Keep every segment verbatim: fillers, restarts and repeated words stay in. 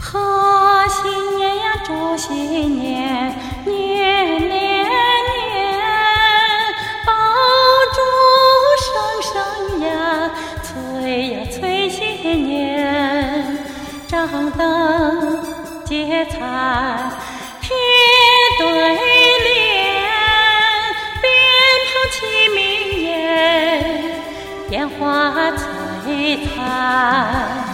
贺新年呀，祝新年，年年年，爆竹声声呀，催呀催新年，张灯结彩贴对联，鞭炮齐鸣耶，烟花璀璨。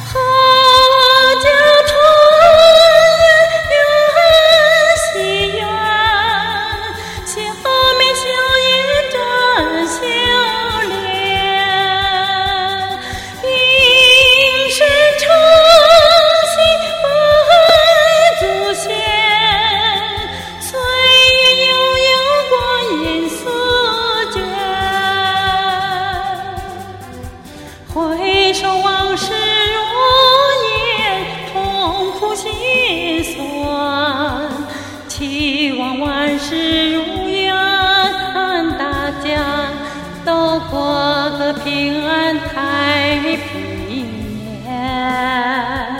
回首往事如烟，痛苦心酸，期望万事如愿，大家都过个平安太平年。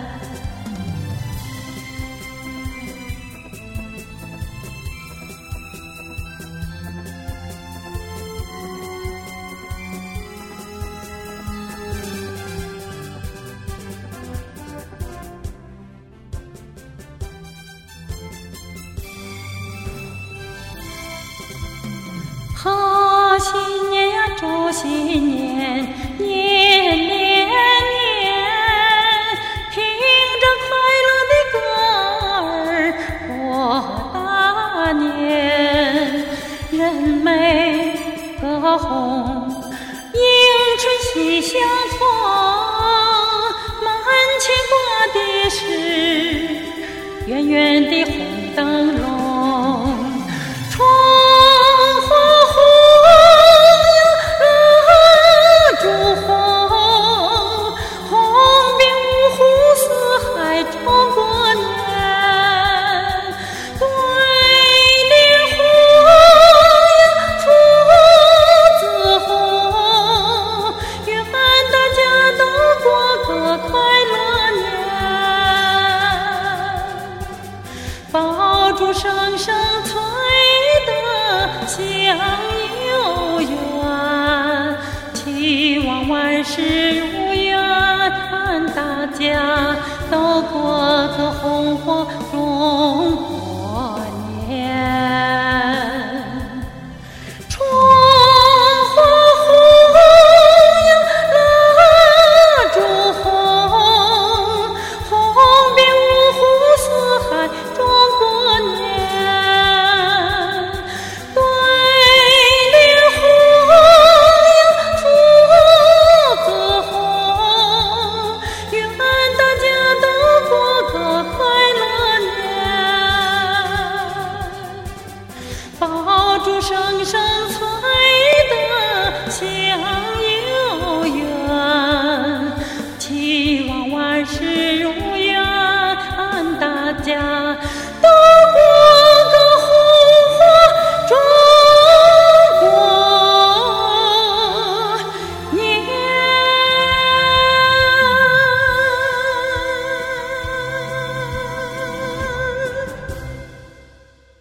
贺新年呀，祝新年，年年年，听着快乐的歌儿过大年，人美歌红，迎春喜相逢，满牵挂的是圆圆的红灯笼。爆竹声声催得响悠远，期望万事如愿，大家都过个红火中国